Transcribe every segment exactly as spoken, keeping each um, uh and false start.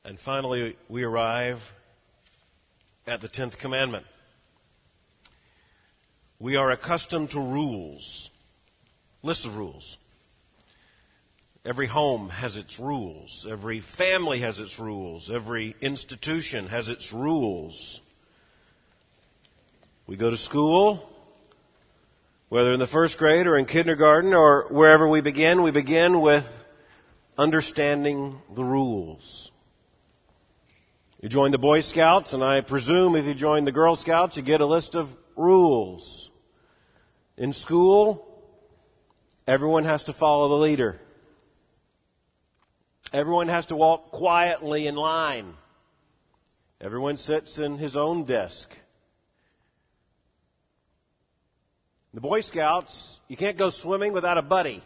And finally, we arrive at the tenth commandment. We are accustomed to rules, lists of rules. Every home has its rules. Every family has its rules. Every institution has its rules. We go to school, whether in the first grade or in kindergarten or wherever we begin, we begin with understanding the rules. You join the Boy Scouts, and I presume if you join the Girl Scouts, you get a list of rules. In school, everyone has to follow the leader. Everyone has to walk quietly in line. Everyone sits in his own desk. The Boy Scouts, you can't go swimming without a buddy.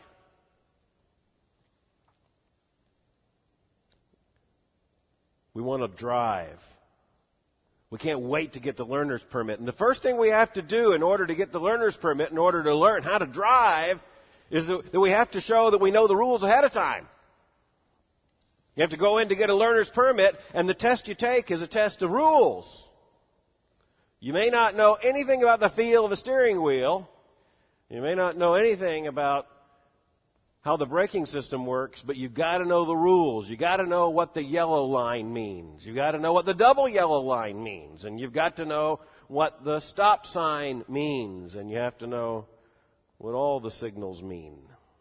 We want to drive. We can't wait to get the learner's permit. And the first thing we have to do in order to get the learner's permit, in order to learn how to drive, is that we have to show that we know the rules ahead of time. You have to go in to get a learner's permit, and the test you take is a test of rules. You may not know anything about the feel of a steering wheel. You may not know anything about how the braking system works, but you've got to know the rules. You've got to know what the yellow line means. You've got to know what the double yellow line means. And you've got to know what the stop sign means. And you have to know what all the signals mean.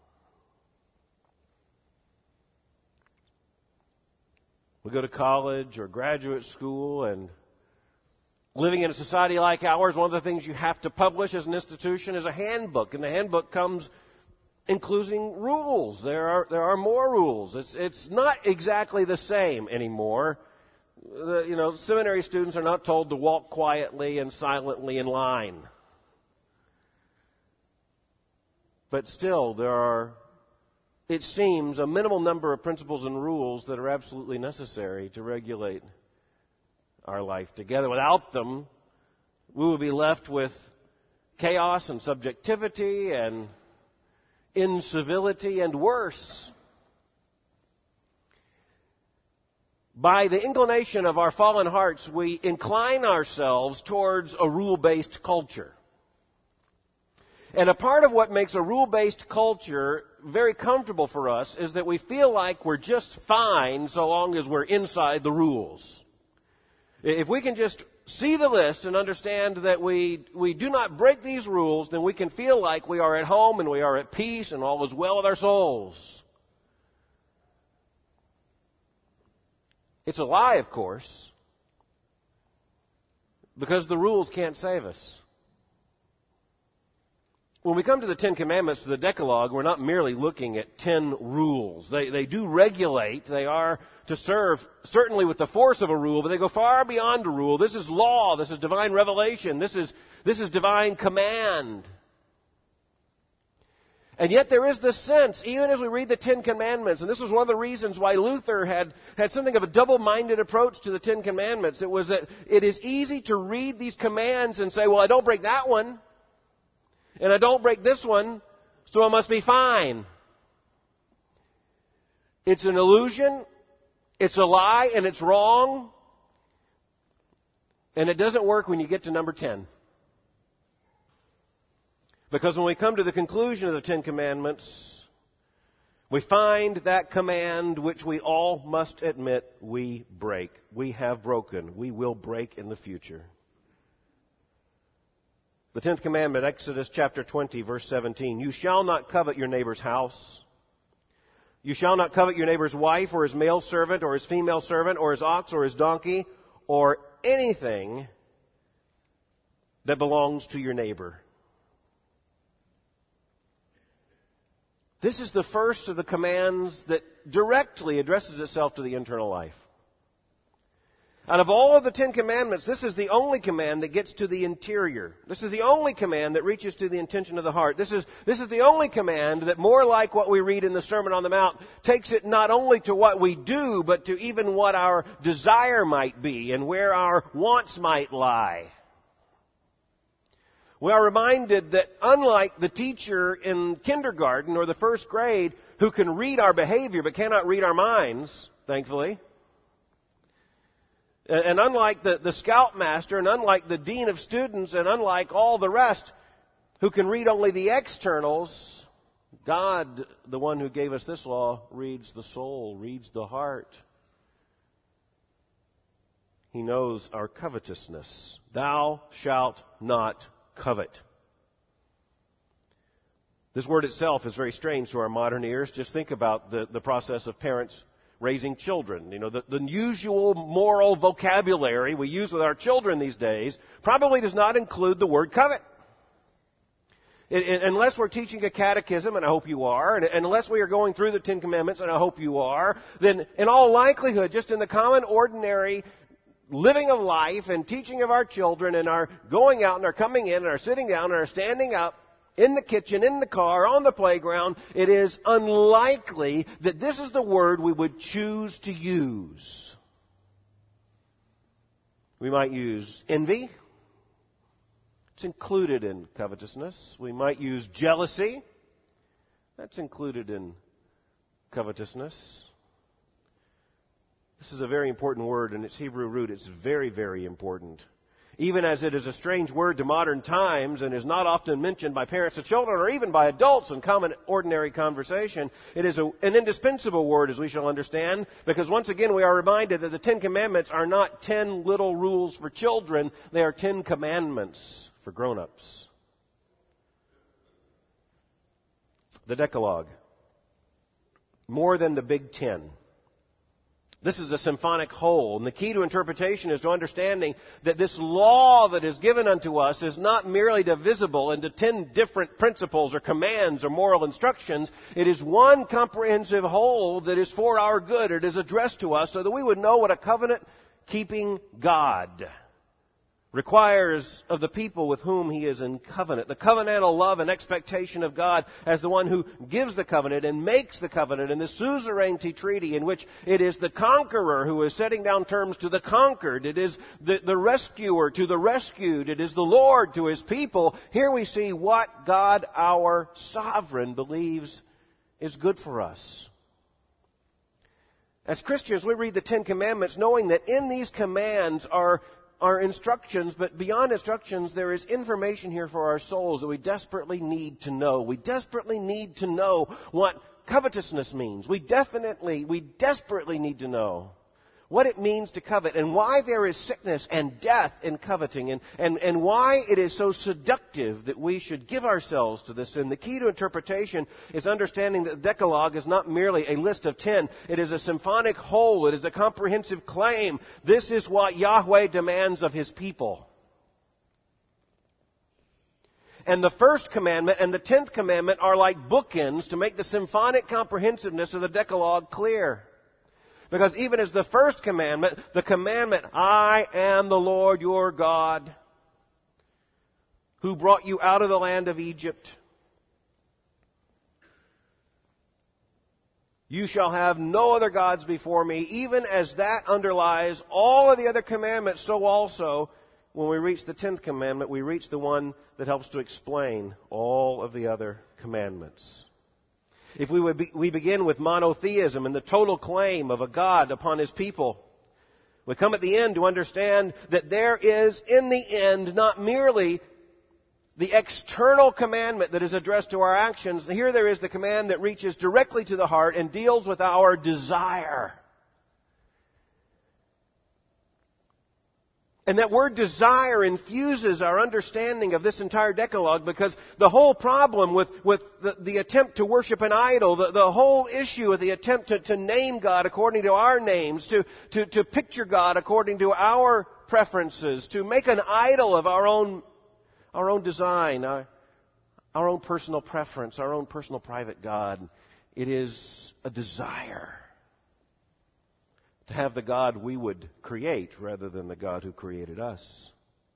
We go to college or graduate school, and living in a society like ours, one of the things you have to publish as an institution is a handbook. And the handbook comes including rules. There are there are more rules. It's it's not exactly the same anymore. The, you know, seminary students are not told to walk quietly and silently in line. But still, there are, it seems, a minimal number of principles and rules that are absolutely necessary to regulate our life together. Without them, we will be left with chaos and subjectivity and incivility and worse. By the inclination of our fallen hearts, we incline ourselves towards a rule-based culture. And a part of what makes a rule-based culture very comfortable for us is that we feel like we're just fine so long as we're inside the rules. If we can just see the list and understand that we we do not break these rules, then we can feel like we are at home and we are at peace and all is well with our souls. It's a lie, of course, because the rules can't save us. When we come to the Ten Commandments, to the Decalogue, we're not merely looking at ten rules. They, they do regulate. They are to serve, certainly with the force of a rule, but they go far beyond a rule. This is law. This is divine revelation. This is, this is divine command. And yet there is this sense, even as we read the Ten Commandments, and this was one of the reasons why Luther had, had something of a double-minded approach to the Ten Commandments. It was that it is easy to read these commands and say, well, I don't break that one. And I don't break this one, so I must be fine. It's an illusion, it's a lie, and it's wrong. And it doesn't work when you get to number ten. Because when we come to the conclusion of the Ten Commandments, we find that command which we all must admit we break. We have broken. We will break in the future. The tenth commandment, Exodus chapter twenty, verse seventeen. You shall not covet your neighbor's house. You shall not covet your neighbor's wife or his male servant or his female servant or his ox or his donkey or anything that belongs to your neighbor. This is the first of the commands that directly addresses itself to the internal life. Out of all of the Ten Commandments, this is the only command that gets to the interior. This is the only command that reaches to the intention of the heart. This is, this is the only command that, more like what we read in the Sermon on the Mount, takes it not only to what we do, but to even what our desire might be and where our wants might lie. We are reminded that unlike the teacher in kindergarten or the first grade who can read our behavior but cannot read our minds, thankfully, And unlike the, the scoutmaster, and unlike the dean of students, and unlike all the rest who can read only the externals, God, the one who gave us this law, reads the soul, reads the heart. He knows our covetousness. Thou shalt not covet. This word itself is very strange to our modern ears. Just think about the, the process of parents raising children. You know, the, the usual moral vocabulary we use with our children these days probably does not include the word covet. It, it, unless we're teaching a catechism, and I hope you are, and, and unless we are going through the Ten Commandments, and I hope you are, then in all likelihood, just in the common, ordinary living of life and teaching of our children and our going out and our coming in and our sitting down and our standing up, in the kitchen, in the car, on the playground, it is unlikely that this is the word we would choose to use. We might use envy. It's included in covetousness. We might use jealousy. That's included in covetousness. This is a very important word, and its Hebrew root, it's very, very important. Even as it is a strange word to modern times and is not often mentioned by parents to children or even by adults in common ordinary conversation, it is a, an indispensable word, as we shall understand, because once again we are reminded that the Ten Commandments are not ten little rules for children, they are ten commandments for grown-ups. The Decalogue. More than the Big Ten. This is a symphonic whole, and the key to interpretation is to understanding that this law that is given unto us is not merely divisible into ten different principles or commands or moral instructions. It is one comprehensive whole that is for our good. It is addressed to us so that we would know what a covenant-keeping God requires of the people with whom He is in covenant. The covenantal love and expectation of God as the one who gives the covenant and makes the covenant in the suzerainty treaty in which it is the conqueror who is setting down terms to the conquered. It is the, the rescuer to the rescued. It is the Lord to His people. Here we see what God, our sovereign, believes is good for us. As Christians, we read the Ten Commandments knowing that in these commands are Are instructions, but beyond instructions, there is information here for our souls that we desperately need to know. We desperately need to know what covetousness means. We definitely, we desperately need to know what it means to covet and why there is sickness and death in coveting and, and, and why it is so seductive that we should give ourselves to this sin. The key to interpretation is understanding that the Decalogue is not merely a list of ten. It is a symphonic whole. It is a comprehensive claim. This is what Yahweh demands of His people. And the first commandment and the tenth commandment are like bookends to make the symphonic comprehensiveness of the Decalogue clear. Because even as the first commandment, the commandment, I am the Lord your God, who brought you out of the land of Egypt. You shall have no other gods before me. Even as that underlies all of the other commandments, so also, when we reach the tenth commandment, we reach the one that helps to explain all of the other commandments. If we would be, we begin with monotheism and the total claim of a God upon His people, we come at the end to understand that there is, in the end, not merely the external commandment that is addressed to our actions. Here there is the command that reaches directly to the heart and deals with our desire. And that word desire infuses our understanding of this entire Decalogue, because the whole problem with, with the, the attempt to worship an idol, the, the whole issue of the attempt to, to name God according to our names, to, to, to picture God according to our preferences, to make an idol of our own, our own design, our, our own personal preference, our own personal private God, it is a desire to have the God we would create rather than the God who created us.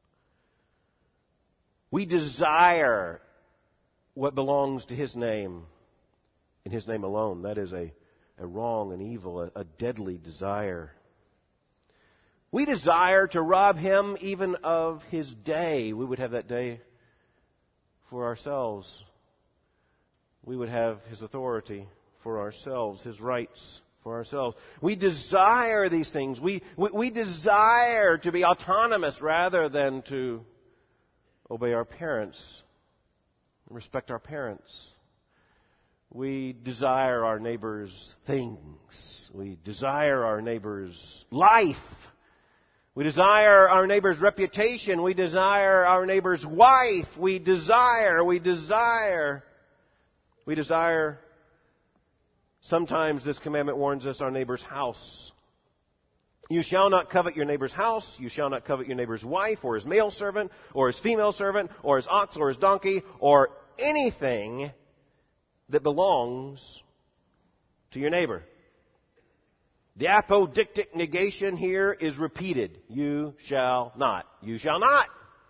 We desire what belongs to His name, in His name alone. That is a, a wrong and evil, a, a deadly desire. We desire to rob Him even of His day. We would have that day for ourselves. We would have His authority for ourselves, His rights for ourselves. We desire these things. We, we, we desire to be autonomous rather than to obey our parents, respect our parents. We desire our neighbor's things. We desire our neighbor's life. We desire our neighbor's reputation. We desire our neighbor's wife. We desire, we desire, we desire. Sometimes this commandment warns us our neighbor's house. You shall not covet your neighbor's house. You shall not covet your neighbor's wife or his male servant or his female servant or his ox or his donkey or anything that belongs to your neighbor. The apodictic negation here is repeated. You shall not. You shall not.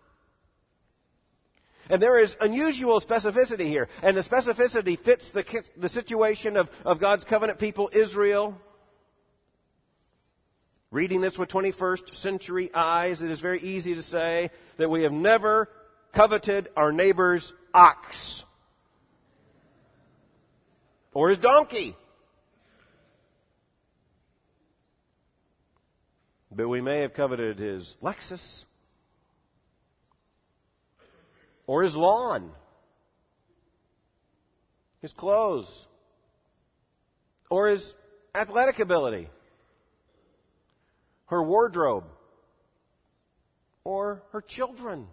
And there is unusual specificity here. And the specificity fits the, the situation of, of God's covenant people, Israel. Reading this with twenty-first century eyes, it is very easy to say that we have never coveted our neighbor's ox or his donkey. But we may have coveted his Lexus or his lawn, his clothes, or his athletic ability, her wardrobe, or her children.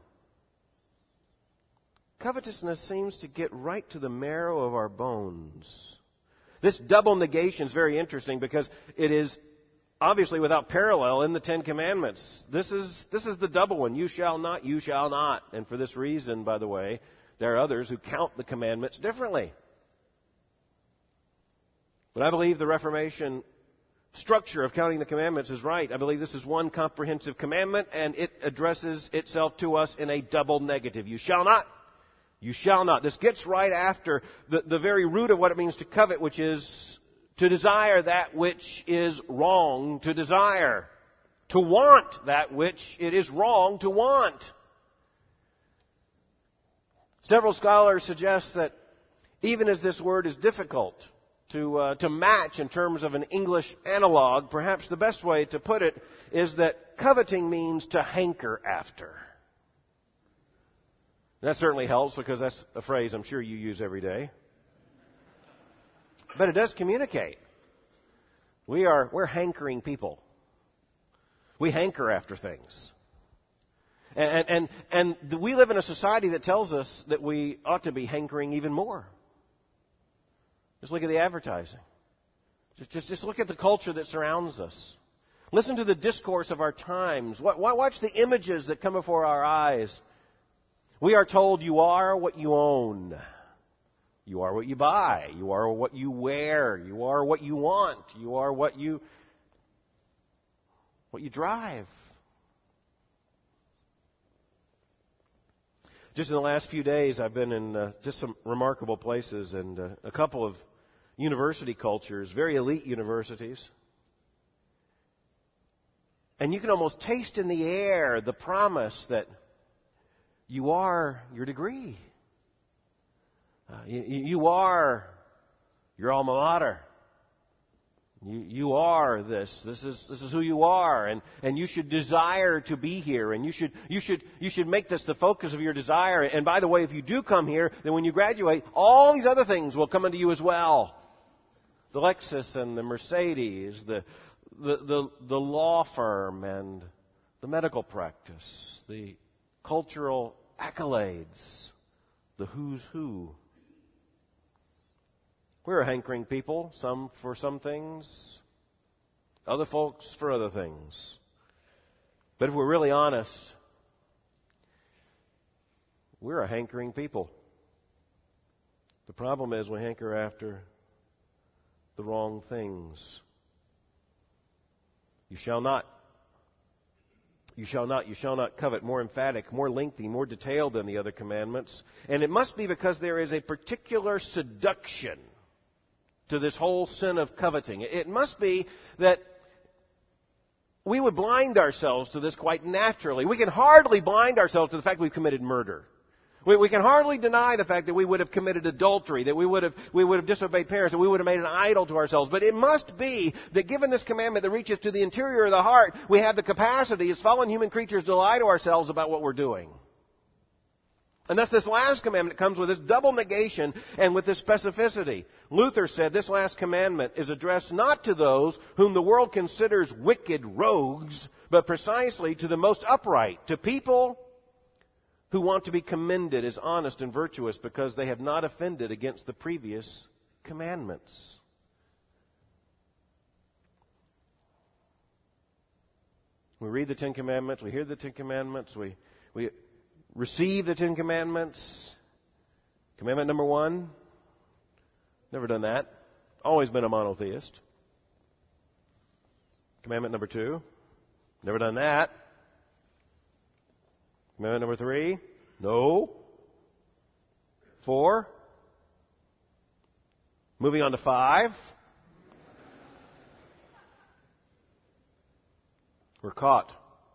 Covetousness seems to get right to the marrow of our bones. This double negation is very interesting because it is obviously without parallel in the Ten Commandments. This is, this is the double one. You shall not, you shall not. And for this reason, by the way, there are others who count the commandments differently. But I believe the Reformation structure of counting the commandments is right. I believe this is one comprehensive commandment, and it addresses itself to us in a double negative. You shall not. You shall not. This gets right after the, the very root of what it means to covet, which is to desire that which is wrong to desire. To want that which it is wrong to want. Several scholars suggest that even as this word is difficult to, uh, to match in terms of an English analog, perhaps the best way to put it is that coveting means to hanker after. That certainly helps because that's a phrase I'm sure you use every day. But it does communicate. We are, we're hankering people. We hanker after things. And, and, and we live in a society that tells us that we ought to be hankering even more. Just look at the advertising. Just, just, just look at the culture that surrounds us. Listen to the discourse of our times. Watch the images that come before our eyes. We are told you are what you own. You are what you buy. You are what you wear. You are what you want. You are what you what you drive. Just in the last few days, I've been in uh, just some remarkable places and uh, a couple of university cultures, very elite universities. And you can almost taste in the air the promise that you are your degree. Uh, you, you are your alma mater. You, you are this. This is this is who you are, and, and you should desire to be here, and you should you should you should make this the focus of your desire. And by the way, if you do come here, then when you graduate, all these other things will come into you as well. The Lexus and the Mercedes, the the the, the law firm and the medical practice, the cultural accolades, the who's who. We're a hankering people, some for some things, other folks for other things. But if we're really honest, we're a hankering people. The problem is we hanker after the wrong things. You shall not. You shall not, you shall not covet. More emphatic, more lengthy, more detailed than the other commandments. And it must be because there is a particular seduction to this whole sin of coveting. It must be that we would blind ourselves to this quite naturally. We can hardly blind ourselves to the fact we've committed murder. We, we can hardly deny the fact that we would have committed adultery, that we would have we would have disobeyed parents, that we would have made an idol to ourselves. But it must be that given this commandment that reaches to the interior of the heart, we have the capacity as fallen human creatures to lie to ourselves about what we're doing. And thus this last commandment comes with this double negation and with this specificity. Luther said this last commandment is addressed not to those whom the world considers wicked rogues, but precisely to the most upright, to people who want to be commended as honest and virtuous because they have not offended against the previous commandments. We read the Ten Commandments, we hear the Ten Commandments, we, we receive the Ten Commandments. Commandment number one, never done that. Always been a monotheist. Commandment number two, never done that. Commandment number three, no. Four. Moving on to five. We're caught.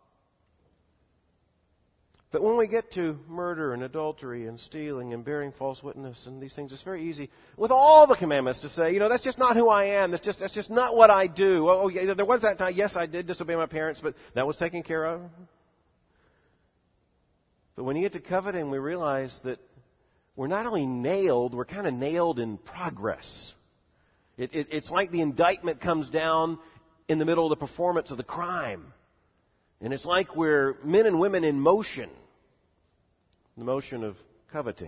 But when we get to murder and adultery and stealing and bearing false witness and these things, it's very easy with all the commandments to say, you know, that's just not who I am. That's just that's just not what I do. Oh, yeah, there was that time. Yes, I did disobey my parents, but that was taken care of. But when you get to coveting, we realize that we're not only nailed, we're kind of nailed in progress. It, it, it's like the indictment comes down in the middle of the performance of the crime. And it's like we're men and women in motion, the motion of coveting.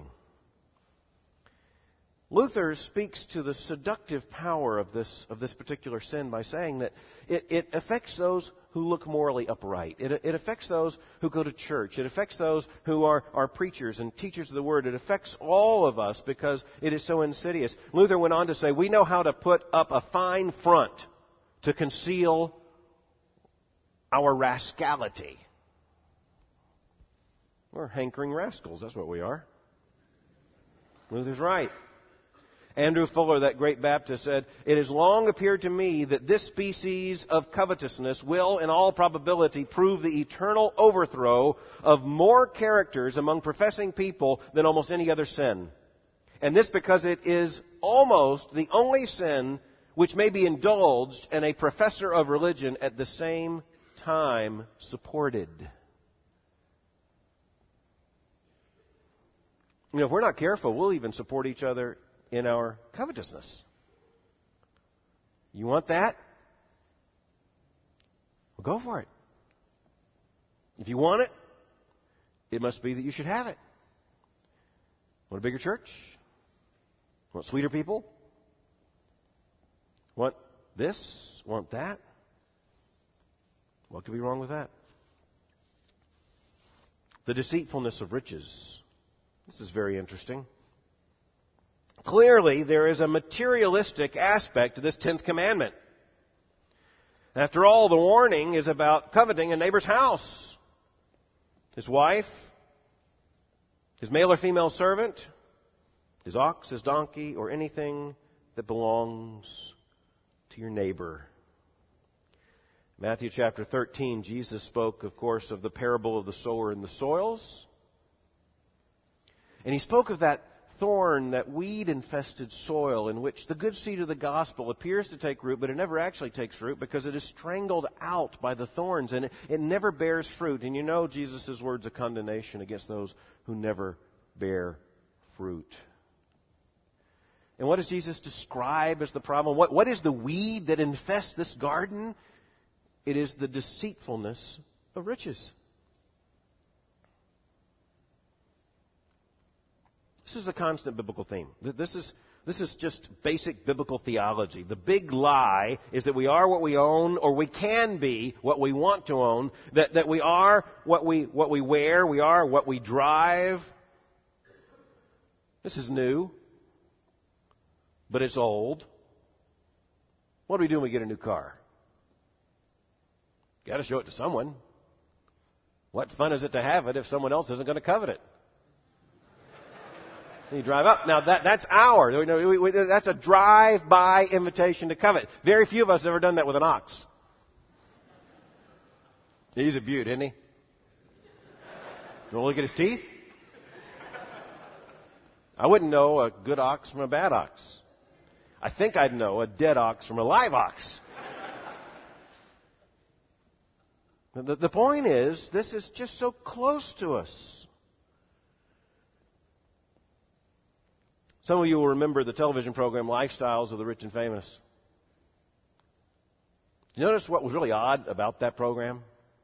Luther speaks to the seductive power of this of this particular sin by saying that it, it affects those who look morally upright. It, it affects those who go to church. It affects those who are, are preachers and teachers of the Word. It affects all of us because it is so insidious. Luther went on to say, we know how to put up a fine front to conceal our rascality. We're hankering rascals. That's what we are. Luther's right. Andrew Fuller, that great Baptist, said, it has long appeared to me that this species of covetousness will, in all probability, prove the eternal overthrow of more characters among professing people than almost any other sin. And this because it is almost the only sin which may be indulged and a professor of religion at the same time supported. You know, if we're not careful, we'll even support each other in our covetousness. You want that? Well, go for it. If you want it, it must be that you should have it. Want a bigger church? Want sweeter people? Want this? Want that? What could be wrong with that? The deceitfulness of riches. This is very interesting. Clearly, there is a materialistic aspect to this tenth commandment. After all, the warning is about coveting a neighbor's house, his wife, his male or female servant, his ox, his donkey, or anything that belongs to your neighbor. Matthew chapter thirteen, Jesus spoke, of course, of the parable of the sower and the soils. And he spoke of that thorn, that weed-infested soil in which the good seed of the gospel appears to take root, but it never actually takes root because it is strangled out by the thorns and it, it never bears fruit. And you know Jesus' words of condemnation against those who never bear fruit. And what does Jesus describe as the problem? What, what is the weed that infests this garden? It is the deceitfulness of riches. This is a constant biblical theme. This is, this is just basic biblical theology. The big lie is that we are what we own, or we can be what we want to own, that, that we are what we, what we wear, we are what we drive. This is new, but it's old. What do we do when we get a new car? Got to show it to someone. What fun is it to have it if someone else isn't going to covet it? You drive up. Now, that, that's our. We, we, that's a drive-by invitation to covet. Very few of us have ever done that with an ox. He's a beaut, isn't he? You want to look at his teeth? I wouldn't know a good ox from a bad ox. I think I'd know a dead ox from a live ox. the, the point is, this is just so close to us. Some of you will remember the television program Lifestyles of the Rich and Famous. Did you notice what was really odd about that program?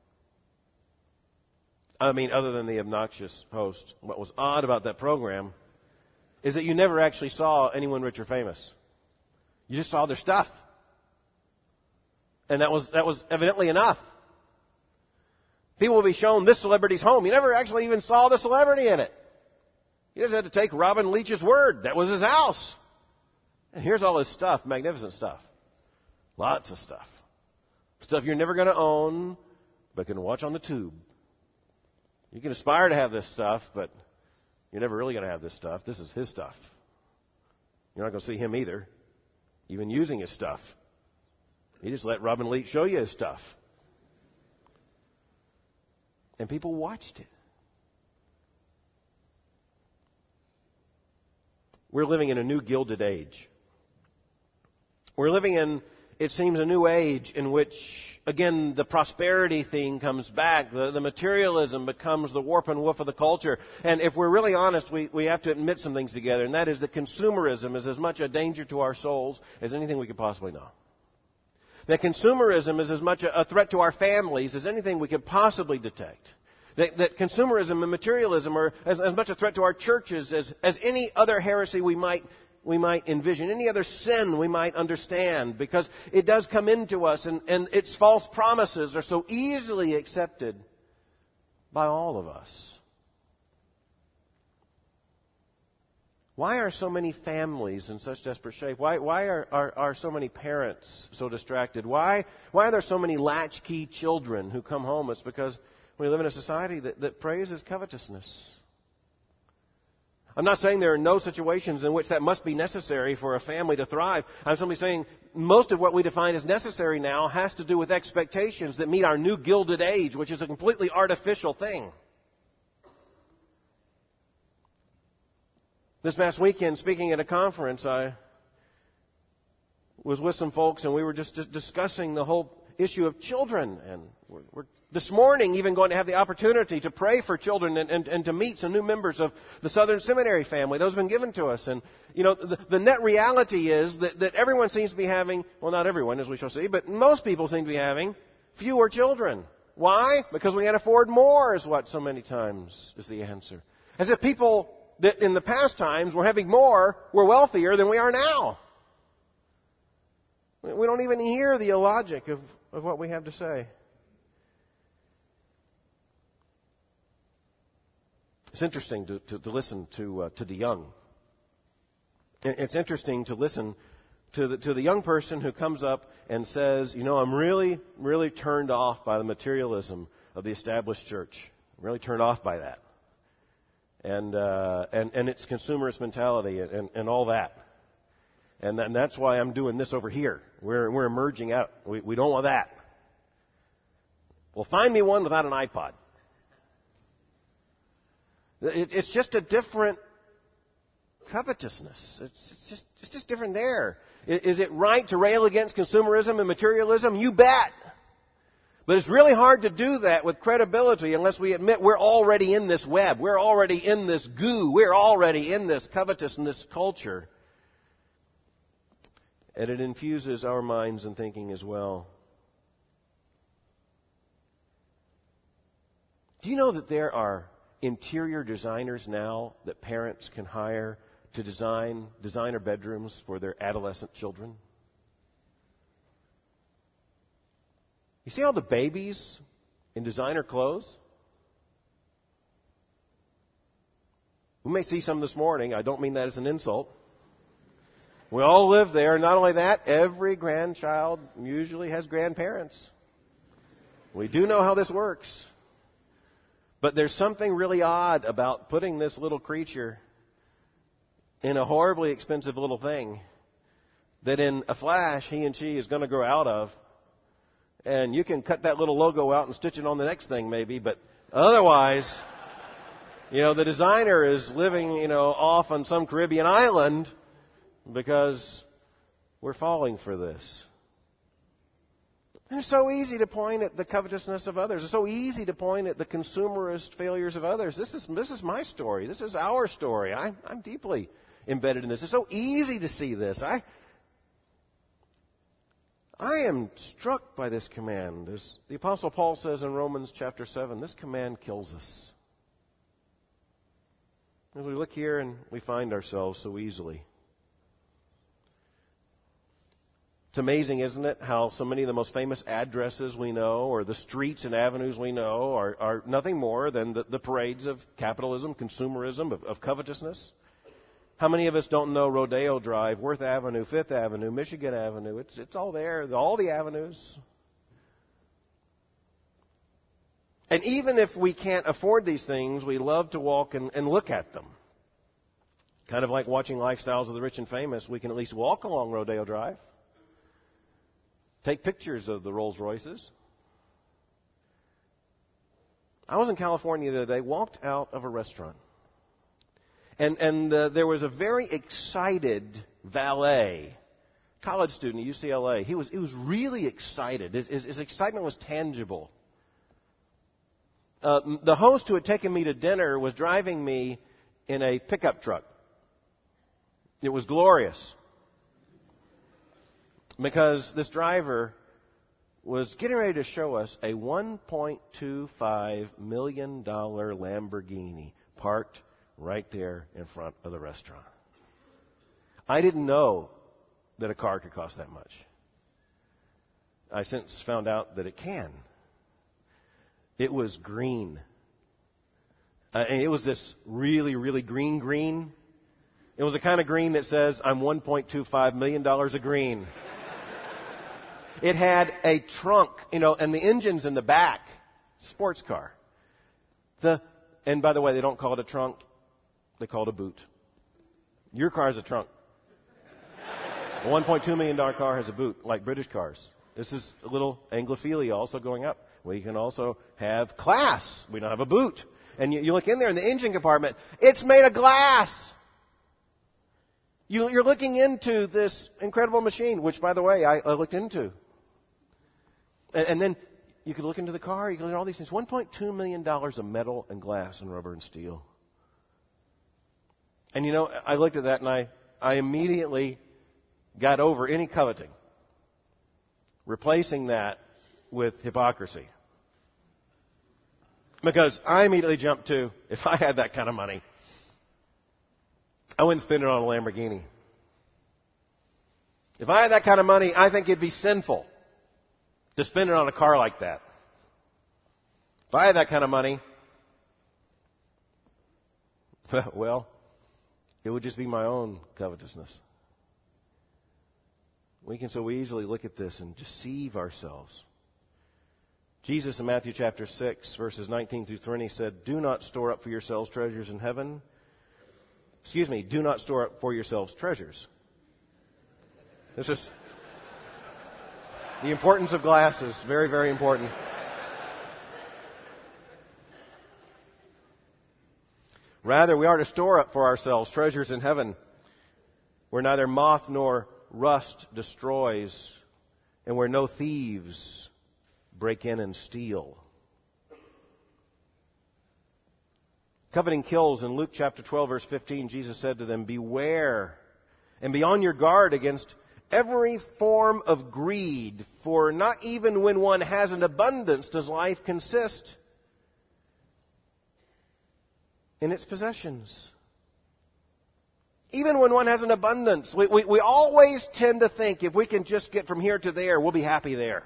I mean, other than the obnoxious host, what was odd about that program is that you never actually saw anyone rich or famous. You just saw their stuff. And that was that was evidently enough. People will be shown this celebrity's home. You never actually even saw the celebrity in it. You just had to take Robin Leach's word. That was his house. And here's all his stuff, magnificent stuff. Lots of stuff. Stuff you're never going to own, but can watch on the tube. You can aspire to have this stuff, but you're never really going to have this stuff. This is his stuff. You're not going to see him either, even using his stuff. He just let Robin Leach show you his stuff. And people watched it. We're living in a new gilded age. We're living in, it seems, a new age in which, again, the prosperity theme comes back. The, the materialism becomes the warp and woof of the culture. And if we're really honest, we, we have to admit some things together. And that is that consumerism is as much a danger to our souls as anything we could possibly know. That consumerism is as much a, a threat to our families as anything we could possibly detect. That, that consumerism and materialism are as, as much a threat to our churches as, as any other heresy we might we might envision, any other sin we might understand, because it does come into us, and, and its false promises are so easily accepted by all of us. Why are so many families in such desperate shape? Why, why are, are, are so many parents so distracted? Why, why are there so many latchkey children who come home? It's because we live in a society that, that praises covetousness. I'm not saying there are no situations in which that must be necessary for a family to thrive. I'm simply saying most of what we define as necessary now has to do with expectations that meet our new gilded age, which is a completely artificial thing. This past weekend, speaking at a conference, I was with some folks, and we were just discussing the whole issue of children. And we're, we're this morning even going to have the opportunity to pray for children and, and, and to meet some new members of the Southern Seminary family. Those have been given to us. And, you know, the, the net reality is that, that everyone seems to be having, well, not everyone, as we shall see, but most people seem to be having fewer children. Why? Because we can't afford more, is what so many times is the answer. As if people that in the past times were having more were wealthier than we are now. We don't even hear the illogic of, of what we have to say. It's interesting to, to, to listen to uh, to the young. It's interesting to listen to the, to the young person who comes up and says, you know, I'm really, really turned off by the materialism of the established church. I'm really turned off by that. And, uh, and, and its consumerist mentality and, and, and all that. And, and that's why I'm doing this over here. We're, we're emerging out. We, we don't want that. Well, find me one without an iPod. It, it's just a different covetousness. It's, it's just it's just different there. Is it right to rail against consumerism and materialism? You bet. But it's really hard to do that with credibility unless we admit we're already in this web. We're already in this goo. We're already in this covetousness culture. And it infuses our minds and thinking as well. Do you know that there are interior designers now that parents can hire to design designer bedrooms for their adolescent children? You see all the babies in designer clothes? We may see some this morning. I don't mean that as an insult. We all live there. Not only that, every grandchild usually has grandparents. We do know how this works. But there's something really odd about putting this little creature in a horribly expensive little thing that in a flash he and she is going to grow out of. And you can cut that little logo out and stitch it on the next thing maybe, but otherwise You know, the designer is living, you know, off on some Caribbean island because we're falling for this. And it's so easy to point at the covetousness of others. It's so easy to point at the consumerist failures of others. This is this is my story. This is our story. I'm, I'm deeply embedded in this. It's so easy to see this. I I am struck by this command. As the Apostle Paul says in Romans chapter seven, this command kills us. As we look here and we find ourselves so easily. It's amazing, isn't it, how so many of the most famous addresses we know, or the streets and avenues we know, are, are nothing more than the, the parades of capitalism, consumerism, of, of covetousness. How many of us don't know Rodeo Drive, Worth Avenue, Fifth Avenue, Michigan Avenue? It's, it's all there, all the avenues. And even if we can't afford these things, we love to walk and, and look at them. Kind of like watching Lifestyles of the Rich and Famous, we can at least walk along Rodeo Drive. Take pictures of the Rolls Royces. I was in California the other day, walked out of a restaurant. And, and uh, there was a very excited valet, college student at U C L A. He was, he was really excited. His, his, his excitement was tangible. Uh, the host who had taken me to dinner was driving me in a pickup truck. It was glorious. Because this driver was getting ready to show us a one point two five million dollars Lamborghini parked right there in front of the restaurant. I didn't know that a car could cost that much. I since found out that it can. It was green. Uh, and it was this really, really green green. It was the kind of green that says, I'm one point two five million dollars a green. It had a trunk, you know, and the engine's in the back. Sports car. The, and by the way, they don't call it a trunk. They call it a boot. Your car has a trunk. A one point two million dollars car has a boot, like British cars. This is a little Anglophilia also going up. We can also have class. We don't have a boot. And you, you look in there in the engine compartment. It's made of glass. You, you're looking into this incredible machine, which, by the way, I, I looked into. And, and then you could look into the car. You can look at all these things. one point two million dollars of metal and glass and rubber and steel. And, you know, I looked at that and I, I immediately got over any coveting, replacing that with hypocrisy. Because I immediately jumped to, if I had that kind of money, I wouldn't spend it on a Lamborghini. If I had that kind of money, I think it'd be sinful to spend it on a car like that. If I had that kind of money, well, it would just be my own covetousness. We can so easily look at this and deceive ourselves. Jesus in Matthew chapter six, verses nineteen through twenty said, do not store up for yourselves treasures in heaven. Excuse me, do not store up for yourselves treasures. This is the importance of glasses. Very, very important. Rather, we are to store up for ourselves treasures in heaven, where neither moth nor rust destroys, and where no thieves break in and steal. Coveting kills. In Luke chapter twelve, verse fifteen, Jesus said to them, beware and be on your guard against every form of greed, for not even when one has an abundance does life consist in its possessions. Even when one has an abundance, we, we, we always tend to think if we can just get from here to there, we'll be happy there.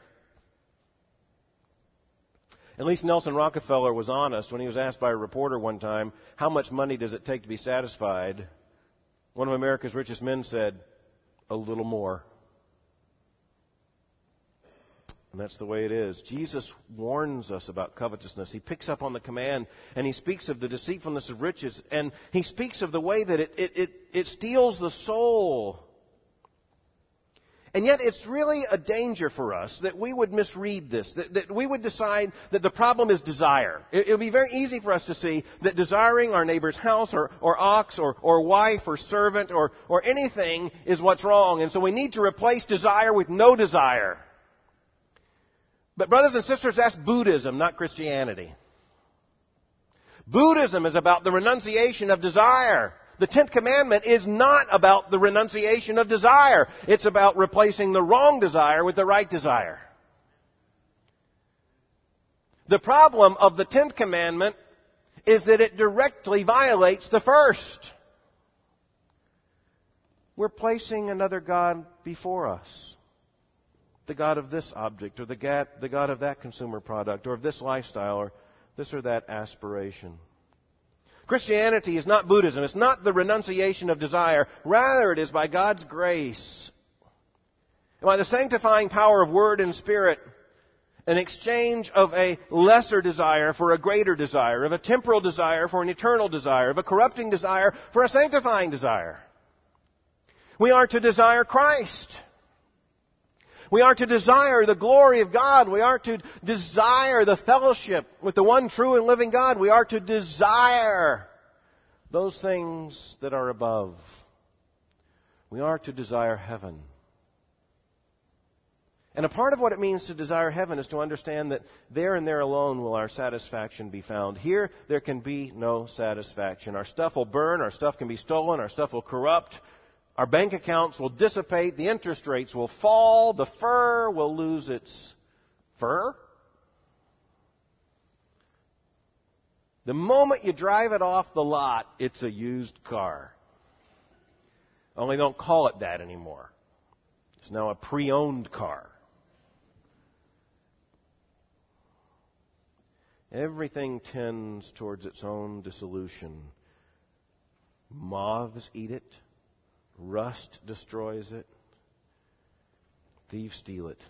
At least Nelson Rockefeller was honest when he was asked by a reporter one time, how much money does it take to be satisfied? One of America's richest men said, a little more. And that's the way it is. Jesus warns us about covetousness. He picks up on the command and he speaks of the deceitfulness of riches, and he speaks of the way that it, it, it, it steals the soul. And yet it's really a danger for us that we would misread this, that, that we would decide that the problem is desire. It would be very easy for us to see that desiring our neighbor's house or, or ox or, or wife or servant or, or anything is what's wrong. And so we need to replace desire with no desire. But brothers and sisters, that's Buddhism, not Christianity. Buddhism is about the renunciation of desire. The tenth commandment is not about the renunciation of desire. It's about replacing the wrong desire with the right desire. The problem of the tenth commandment is that it directly violates the first. We're placing another God before us. The God of this object, or the God, the God of that consumer product, or of this lifestyle, or this or that aspiration. Christianity is not Buddhism. It's not the renunciation of desire. Rather, it is by God's grace and by the sanctifying power of Word and Spirit, an exchange of a lesser desire for a greater desire, of a temporal desire for an eternal desire, of a corrupting desire for a sanctifying desire. We are to desire Christ. We are to desire the glory of God. We are to desire the fellowship with the one true and living God. We are to desire those things that are above. We are to desire heaven. And a part of what it means to desire heaven is to understand that there and there alone will our satisfaction be found. Here, there can be no satisfaction. Our stuff will burn, our stuff can be stolen, our stuff will corrupt. Our bank accounts will dissipate, the interest rates will fall, the fur will lose its fur. The moment you drive it off the lot, it's a used car. Only don't call it that anymore. It's now a pre-owned car. Everything tends towards its own dissolution. Moths eat it. Rust destroys it. Thieves steal it.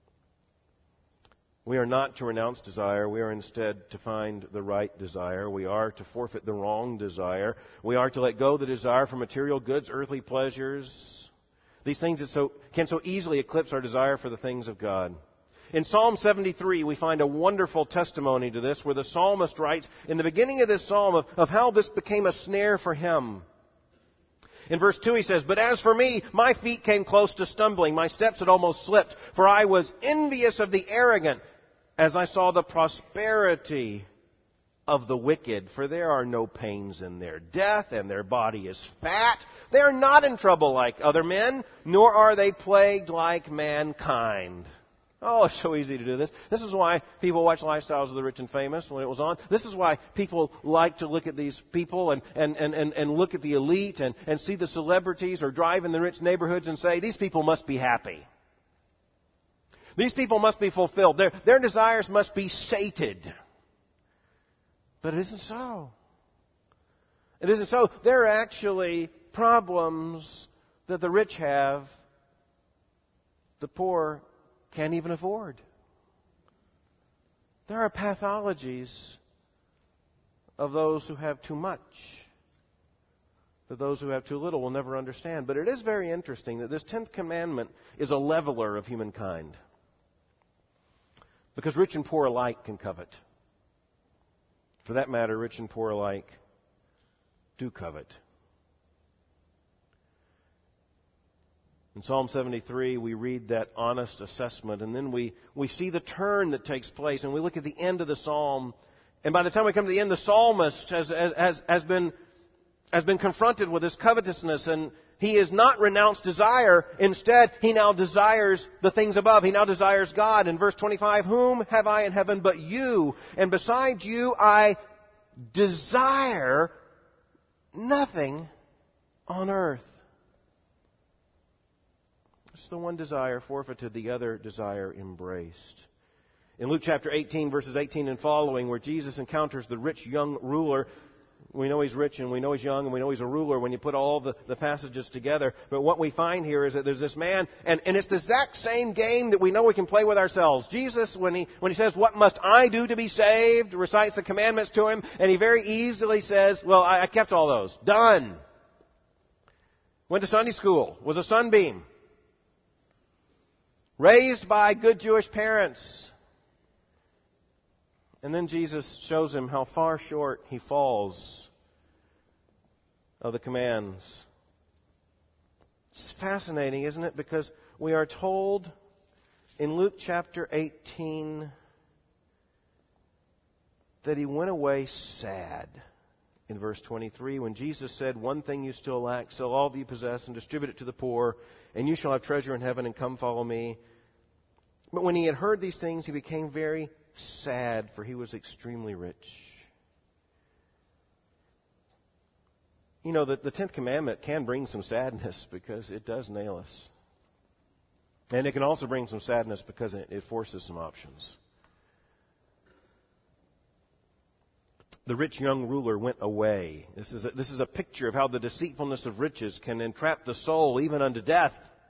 We are not to renounce desire. We are instead to find the right desire. We are to forfeit the wrong desire. We are to let go the desire for material goods, earthly pleasures. These things that so, can so easily eclipse our desire for the things of God. In Psalm seventy-three, we find a wonderful testimony to this, where the psalmist writes in the beginning of this psalm of, of how this became a snare for him. In verse two he says, "But as for me, my feet came close to stumbling. My steps had almost slipped. For I was envious of the arrogant as I saw the prosperity of the wicked. For there are no pains in their death, and their body is fat. They are not in trouble like other men, nor are they plagued like mankind." Oh, it's so easy to do this. This is why people watch Lifestyles of the Rich and Famous when it was on. This is why people like to look at these people and, and, and, and, and look at the elite and, and see the celebrities or drive in the rich neighborhoods and say, these people must be happy. These people must be fulfilled. Their, their desires must be sated. But it isn't so. It isn't so. There are actually problems that the rich have, the poor can't even afford. There are pathologies of those who have too much that those who have too little will never understand. But it is very interesting that this tenth commandment is a leveler of humankind. Because rich and poor alike can covet. For that matter, rich and poor alike do covet. In Psalm seventy-three, we read that honest assessment, and then we, we see the turn that takes place, and we look at the end of the psalm. And by the time we come to the end, the psalmist has, has, has, been, has been confronted with this covetousness, and he has not renounced desire. Instead, he now desires the things above. He now desires God. In verse twenty-five, "Whom have I in heaven but you? And besides you, I desire nothing on earth." It's the one desire forfeited, the other desire embraced. In Luke chapter eighteen, verses eighteen and following, where Jesus encounters the rich young ruler, we know he's rich and we know he's young and we know he's a ruler when you put all the, the passages together. But what we find here is that there's this man, and, and it's the exact same game that we know we can play with ourselves. Jesus, when he, when he says, "What must I do to be saved?" recites the commandments to him, and he very easily says, "Well, I, I kept all those. Done. Went to Sunday school. Was a sunbeam. raised by good Jewish parents. And then Jesus shows him how far short he falls of the commands. It's fascinating, isn't it? Because we are told in Luke chapter eighteen that he went away sad. In verse twenty-three, when Jesus said, "One thing you still lack, sell all that you possess and distribute it to the poor, and you shall have treasure in heaven, and come follow me." But when he had heard these things, he became very sad, for he was extremely rich. You know, the, the tenth commandment can bring some sadness because it does nail us. And it can also bring some sadness because it, it forces some options. The rich young ruler went away. This is a, this is a picture of how the deceitfulness of riches can entrap the soul even unto death.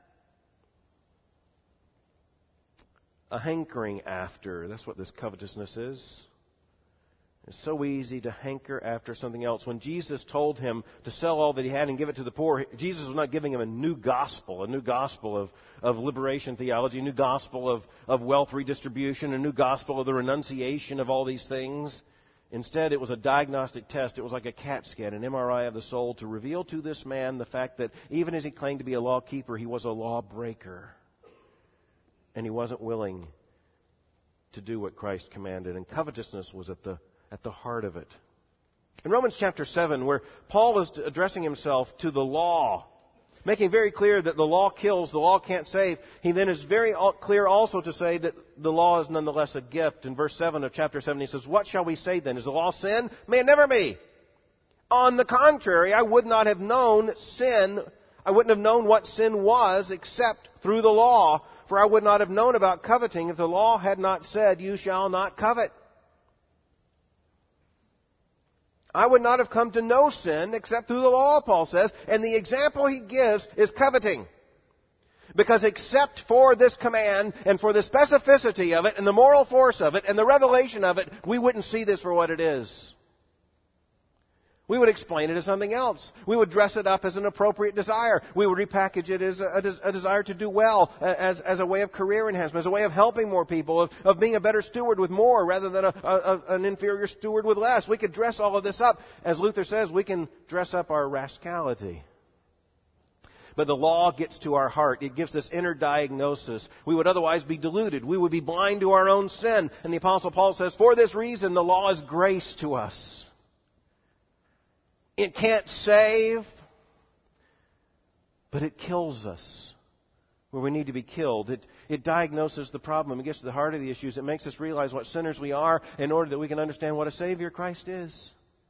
A hankering after. That's what this covetousness is. It's so easy to hanker after something else. When Jesus told him to sell all that he had and give it to the poor, Jesus was not giving him a new gospel, a new gospel of, of liberation theology, a new gospel of, of wealth redistribution, a new gospel of the renunciation of all these things. Instead, it was a diagnostic test. It was like a CAT scan, an M R I of the soul, to reveal to this man the fact that even as he claimed to be a law keeper, he was a lawbreaker. And he wasn't willing to do what Christ commanded. And covetousness was at the at the heart of it. In Romans chapter seven, where Paul is addressing himself to the law, making very clear that the law kills, the law can't save, he then is very clear also to say that the law is nonetheless a gift. In verse seven of chapter seven, he says, "What shall we say then? Is the law sin? May it never be. On the contrary, I would not have known sin. I wouldn't have known what sin was except through the law. For I would not have known about coveting if the law had not said, 'You shall not covet.' I would not have come to know sin except through the law," Paul says. And the example he gives is coveting. Because except for this command and for the specificity of it and the moral force of it and the revelation of it, we wouldn't see this for what it is. We would explain it as something else. We would dress it up as an appropriate desire. We would repackage it as a, a, a desire to do well, as, as a way of career enhancement, as a way of helping more people, of, of being a better steward with more rather than a, a, an inferior steward with less. We could dress all of this up. As Luther says, we can dress up our rascality. But the law gets to our heart. It gives this inner diagnosis. We would otherwise be deluded. We would be blind to our own sin. And the Apostle Paul says, for this reason, the law is grace to us. It can't save, but it kills us where we need to be killed. It, it diagnoses the problem. It gets to the heart of the issues. It makes us realize what sinners we are in order that we can understand what a Savior Christ is.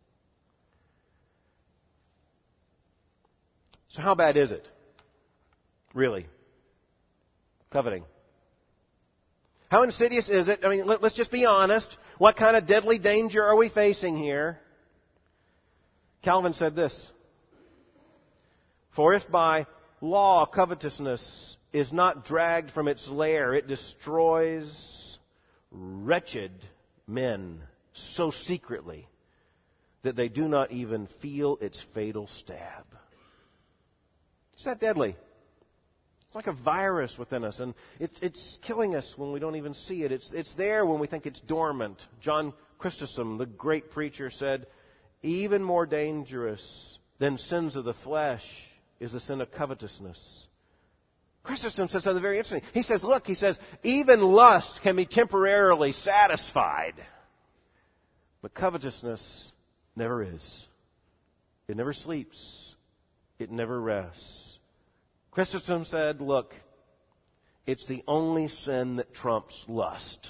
So how bad is it? Really? Coveting. How insidious is it? I mean, let, let's just be honest. What kind of deadly danger are we facing here? Calvin said this: "For if by law covetousness is not dragged from its lair, it destroys wretched men so secretly that they do not even feel its fatal stab." It's that deadly. It's like a virus within us, and it's, it's killing us when we don't even see it. It's, it's there when we think it's dormant. John Chrysostom, the great preacher, said, "Even more dangerous than sins of the flesh is the sin of covetousness." Chrysostom says something very interesting. He says, look, he says, even lust can be temporarily satisfied, but covetousness never is. It never sleeps. It never rests. Chrysostom said, look, it's the only sin that trumps lust.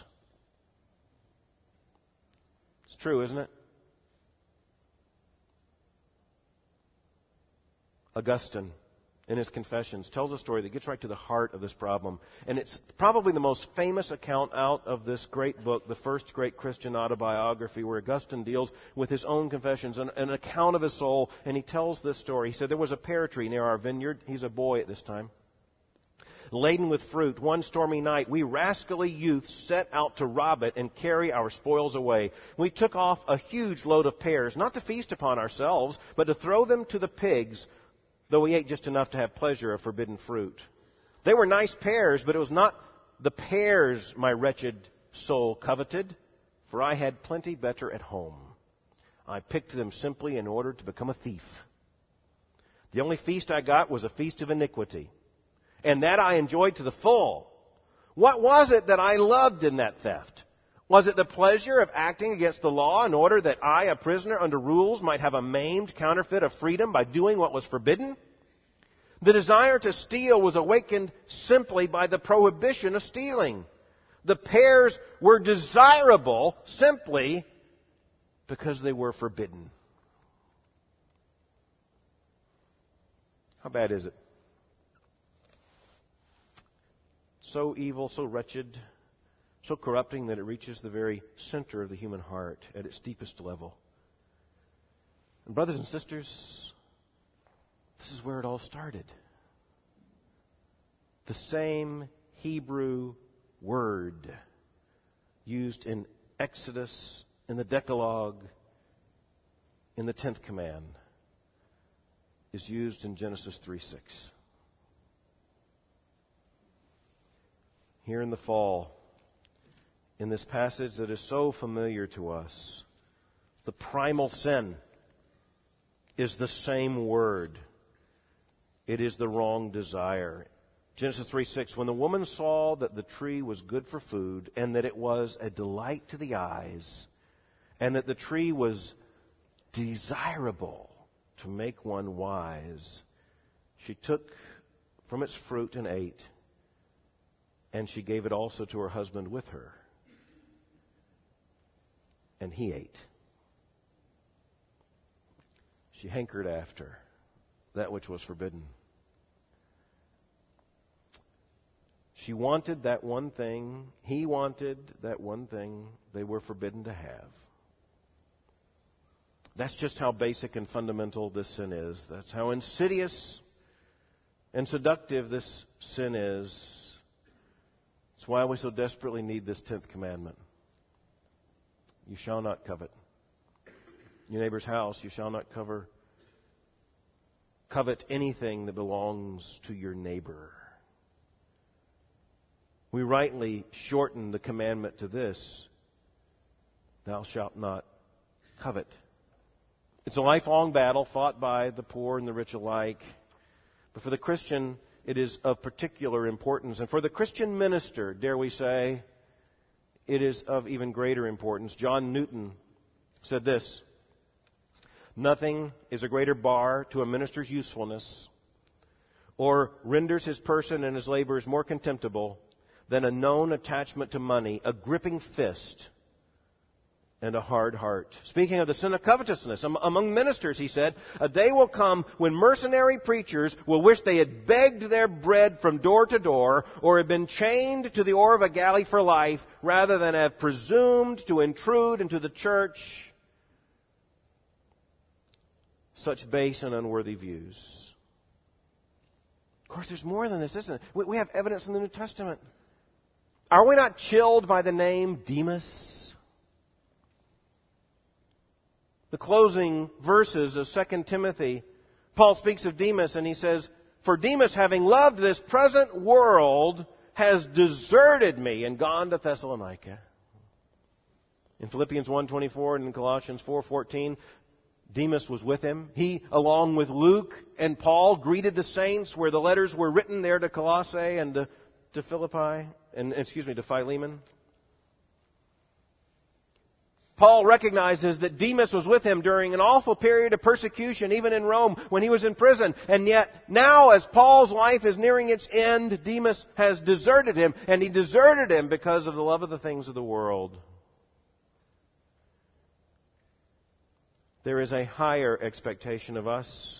It's true, isn't it? Augustine, in his Confessions, tells a story that gets right to the heart of this problem. And it's probably the most famous account out of this great book, the first great Christian autobiography, where Augustine deals with his own confessions, an, an account of his soul, and he tells this story. He said, "There was a pear tree near our vineyard." He's a boy at this time. "Laden with fruit, one stormy night, we rascally youths set out to rob it and carry our spoils away. We took off a huge load of pears, not to feast upon ourselves, but to throw them to the pigs, though we ate just enough to have pleasure of forbidden fruit. They were nice pears, but it was not the pears my wretched soul coveted, for I had plenty better at home. I picked them simply in order to become a thief. The only feast I got was a feast of iniquity, and that I enjoyed to the full. What was it that I loved in that theft? Was it the pleasure of acting against the law in order that I, a prisoner under rules, might have a maimed counterfeit of freedom by doing what was forbidden? The desire to steal was awakened simply by the prohibition of stealing. The pears were desirable simply because they were forbidden. How bad is it? So evil, so wretched, so corrupting that it reaches the very center of the human heart at its deepest level. And brothers and sisters, this is where it all started. The same Hebrew word used in Exodus, in the Decalogue, in the tenth command, is used in Genesis three six. Here in the fall, in this passage that is so familiar to us, the primal sin is the same word. It is the wrong desire. Genesis three six, when the woman saw that the tree was good for food, and that it was a delight to the eyes, and that the tree was desirable to make one wise, she took from its fruit and ate, and she gave it also to her husband with her, and he ate. She hankered after that which was forbidden. She wanted that one thing. He wanted that one thing they were forbidden to have. That's just how basic and fundamental this sin is. That's how insidious and seductive this sin is. It's why we so desperately need this tenth commandment. You shall not covet. Your neighbor's house, you shall not cover, covet anything that belongs to your neighbor. We rightly shorten the commandment to this: thou shalt not covet. It's a lifelong battle fought by the poor and the rich alike. But for the Christian, it is of particular importance. And for the Christian minister, dare we say, it is of even greater importance. John Newton said this: nothing is a greater bar to a minister's usefulness or renders his person and his labors more contemptible than a known attachment to money, a gripping fist, and a hard heart. Speaking of the sin of covetousness among ministers, he said, a day will come when mercenary preachers will wish they had begged their bread from door to door or had been chained to the oar of a galley for life rather than have presumed to intrude into the church such base and unworthy views. Of course, there's more than this, isn't it? We have evidence in the New Testament. Are we not chilled by the name Demas? The closing verses of Second Timothy, Paul speaks of Demas and he says, for Demas, having loved this present world, has deserted me and gone to Thessalonica. In Philippians one twenty-four and in Colossians four fourteen, Demas was with him. He, along with Luke and Paul, greeted the saints where the letters were written there to Colossae and to, to Philippi, and excuse me, to Philemon. Paul recognizes that Demas was with him during an awful period of persecution, even in Rome, when he was in prison. And yet, now as Paul's life is nearing its end, Demas has deserted him. And he deserted him because of the love of the things of the world. There is a higher expectation of us.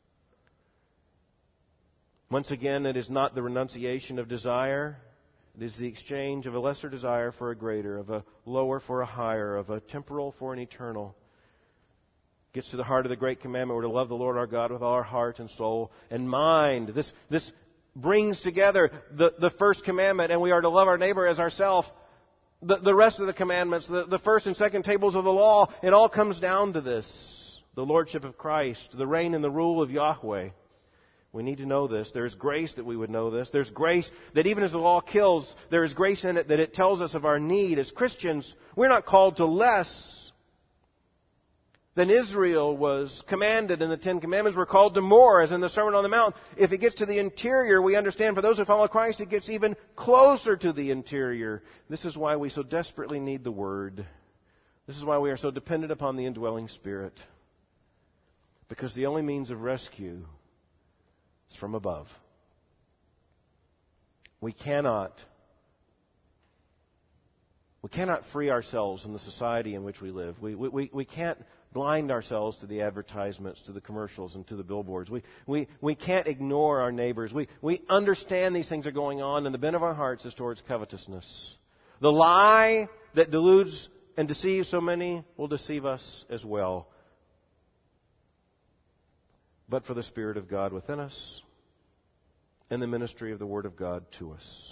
Once again, it is not the renunciation of desire. It is the exchange of a lesser desire for a greater, of a lower for a higher, of a temporal for an eternal. Gets to the heart of the great commandment. We're to love the Lord our God with all our heart and soul and mind. This, this brings together the, the first commandment, and we are to love our neighbor as ourselves. The, the rest of the commandments, the, the first and second tables of the law, it all comes down to this. The lordship of Christ, the reign and the rule of Yahweh. We need to know this. There's grace that we would know this. There's grace that even as the law kills, there is grace in it that it tells us of our need. As Christians, we're not called to less than Israel was commanded in the Ten Commandments. We're called to more, as in the Sermon on the Mount. If it gets to the interior, we understand for those who follow Christ, it gets even closer to the interior. This is why we so desperately need the Word. This is why we are so dependent upon the indwelling Spirit. Because the only means of rescue is from above. We cannot, we cannot free ourselves in the society in which we live. We, we, we can't blind ourselves to the advertisements, to the commercials, and to the billboards. We, we, we can't ignore our neighbors. We, we understand these things are going on, and the bent of our hearts is towards covetousness. The lie that deludes and deceives so many will deceive us as well. But for the Spirit of God within us and the ministry of the Word of God to us.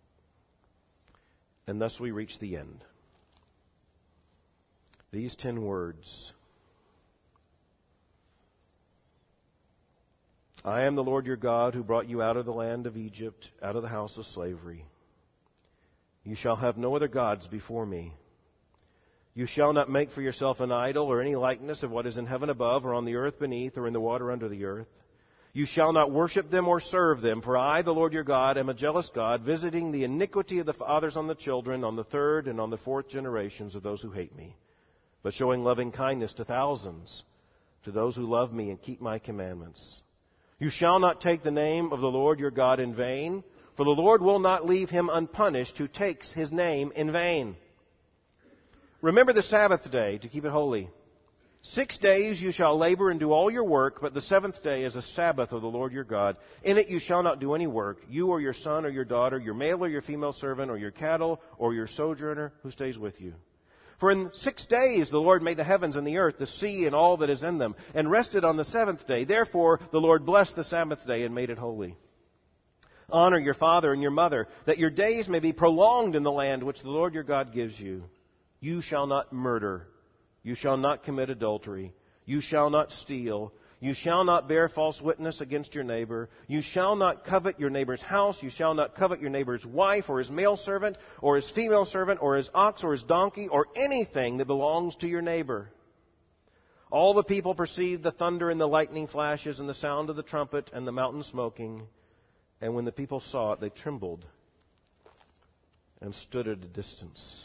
And thus we reach the end. These ten words. I am the Lord your God who brought you out of the land of Egypt, out of the house of slavery. You shall have no other gods before me. You shall not make for yourself an idol or any likeness of what is in heaven above or on the earth beneath or in the water under the earth. You shall not worship them or serve them, for I, the Lord your God, am a jealous God, visiting the iniquity of the fathers on the children, on the third and on the fourth generations of those who hate me, but showing loving kindness to thousands, to those who love me and keep my commandments. You shall not take the name of the Lord your God in vain, for the Lord will not leave him unpunished who takes his name in vain. Remember the Sabbath day to keep it holy. Six days you shall labor and do all your work, but the seventh day is a Sabbath of the Lord your God. In it you shall not do any work, you or your son or your daughter, your male or your female servant, or your cattle, or your sojourner who stays with you. For in six days the Lord made the heavens and the earth, the sea and all that is in them, and rested on the seventh day. Therefore the Lord blessed the Sabbath day and made it holy. Honor your father and your mother, that your days may be prolonged in the land which the Lord your God gives you. You shall not murder. You shall not commit adultery. You shall not steal. You shall not bear false witness against your neighbor. You shall not covet your neighbor's house. You shall not covet your neighbor's wife or his male servant or his female servant or his ox or his donkey or anything that belongs to your neighbor. All the people perceived the thunder and the lightning flashes and the sound of the trumpet and the mountain smoking. And when the people saw it, they trembled and stood at a distance.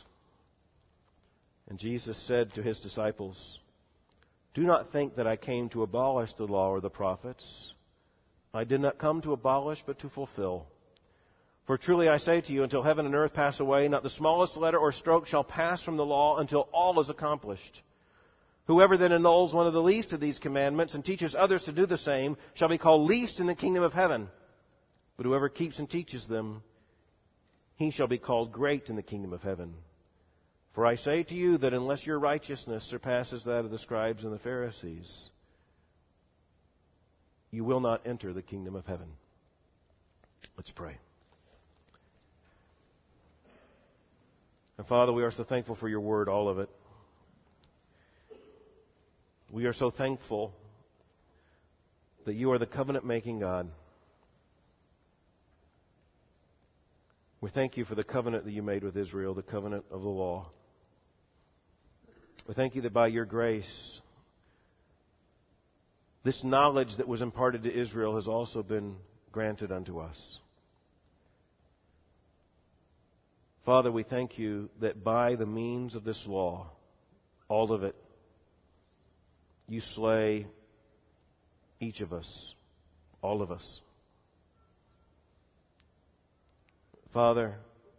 And Jesus said to his disciples, do not think that I came to abolish the law or the prophets. I did not come to abolish, but to fulfill. For truly I say to you, until heaven and earth pass away, not the smallest letter or stroke shall pass from the law until all is accomplished. Whoever then annuls one of the least of these commandments and teaches others to do the same shall be called least in the kingdom of heaven. But whoever keeps and teaches them, he shall be called great in the kingdom of heaven. For I say to you that unless your righteousness surpasses that of the scribes and the Pharisees, you will not enter the kingdom of heaven. Let's pray. And Father, we are so thankful for your word, all of it. We are so thankful that you are the covenant-making God. We thank you for the covenant that you made with Israel, the covenant of the law. We thank you that by your grace, this knowledge that was imparted to Israel has also been granted unto us. Father, we thank you that by the means of this law, all of it, you slay each of us, all of us. Father,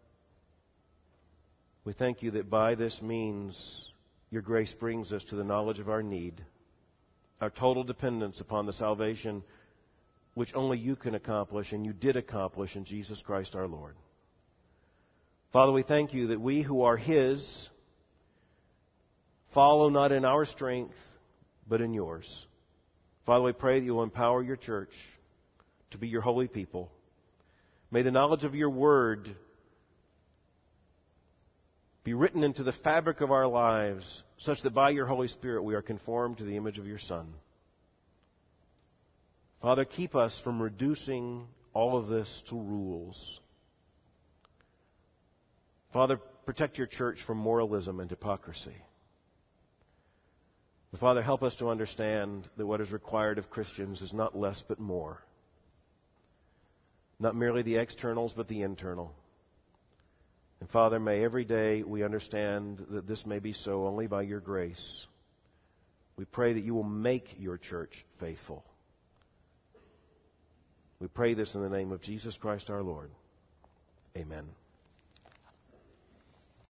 we thank you that by this means, your grace brings us to the knowledge of our need, our total dependence upon the salvation which only you can accomplish, and you did accomplish in Jesus Christ our Lord. Father, we thank you that we who are his follow not in our strength, but in yours. Father, we pray that you will empower your church to be your holy people. May the knowledge of your word be written into the fabric of our lives, such that by your Holy Spirit we are conformed to the image of your Son. Father, keep us from reducing all of this to rules. Father, protect your church from moralism and hypocrisy. But Father, help us to understand that what is required of Christians is not less but more. Not merely the externals, but the internal. And Father, may every day we understand that this may be so only by your grace. We pray that you will make your church faithful. We pray this in the name of Jesus Christ our Lord. Amen.